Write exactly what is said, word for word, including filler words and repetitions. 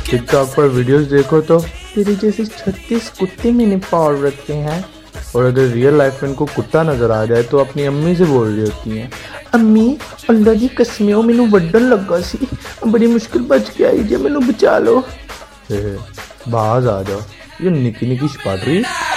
TikTok पर videos देखो तो तेरे जैसे छत्तीस कुत्ते मैंने पाल रखे हैं, और अगर रियल लाइफ में इनको कुत्ता नजर आ जाए तो अपनी अम्मी से बोल रही होती हैं, अम्मी अल्लाह दी कसम मैनू वड्डन लगा सी, बड़ी मुश्किल बच के आई जे मैनू बचा लो। बाज आ जाओ, ये निकी निकी छपाटरी।